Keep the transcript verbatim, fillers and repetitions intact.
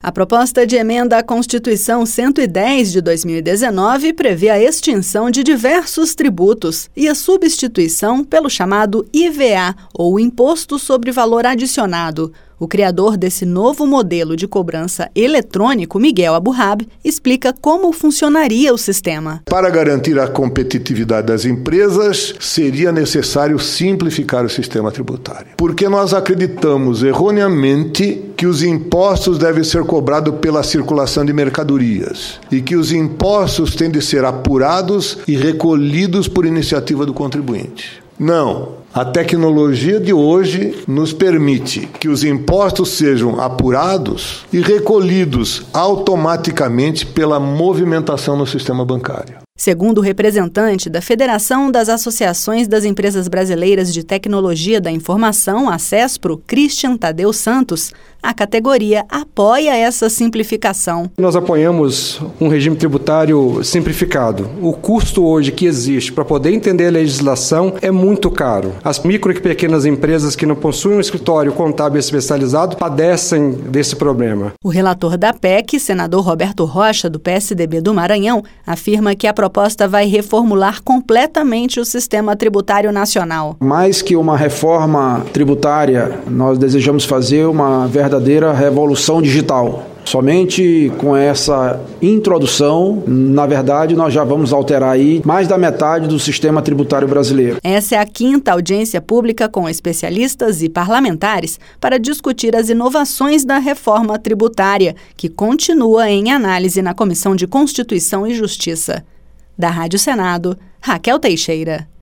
A proposta de emenda à Constituição cento e dez de dois mil e dezenove prevê a extinção de diversos tributos e a substituição pelo chamado I V A, ou Imposto sobre Valor Adicionado. O criador desse novo modelo de cobrança eletrônico, Miguel Aburrab, explica como funcionaria o sistema. Para garantir a competitividade das empresas, seria necessário simplificar o sistema tributário. Porque nós acreditamos erroneamente que os impostos devem ser cobrados pela circulação de mercadorias e que os impostos têm de ser apurados e recolhidos por iniciativa do contribuinte. Não. A tecnologia de hoje nos permite que os impostos sejam apurados e recolhidos automaticamente pela movimentação no sistema bancário. Segundo o representante da Federação das Associações das Empresas Brasileiras de Tecnologia da Informação, a CESPRO, Christian Tadeu Santos, a categoria apoia essa simplificação. Nós apoiamos um regime tributário simplificado. O custo hoje que existe para poder entender a legislação é muito caro. As micro e pequenas empresas que não possuem um escritório contábil especializado padecem desse problema. O relator da P E C, senador Roberto Rocha, do P S D B do Maranhão, afirma que a proposta vai reformular completamente o sistema tributário nacional. Mais que uma reforma tributária, nós desejamos fazer uma verdadeira revolução digital. Somente com essa introdução, na verdade, nós já vamos alterar aí mais da metade do sistema tributário brasileiro. Essa é a quinta audiência pública com especialistas e parlamentares para discutir as inovações da reforma tributária, que continua em análise na Comissão de Constituição e Justiça. Da Rádio Senado, Raquel Teixeira.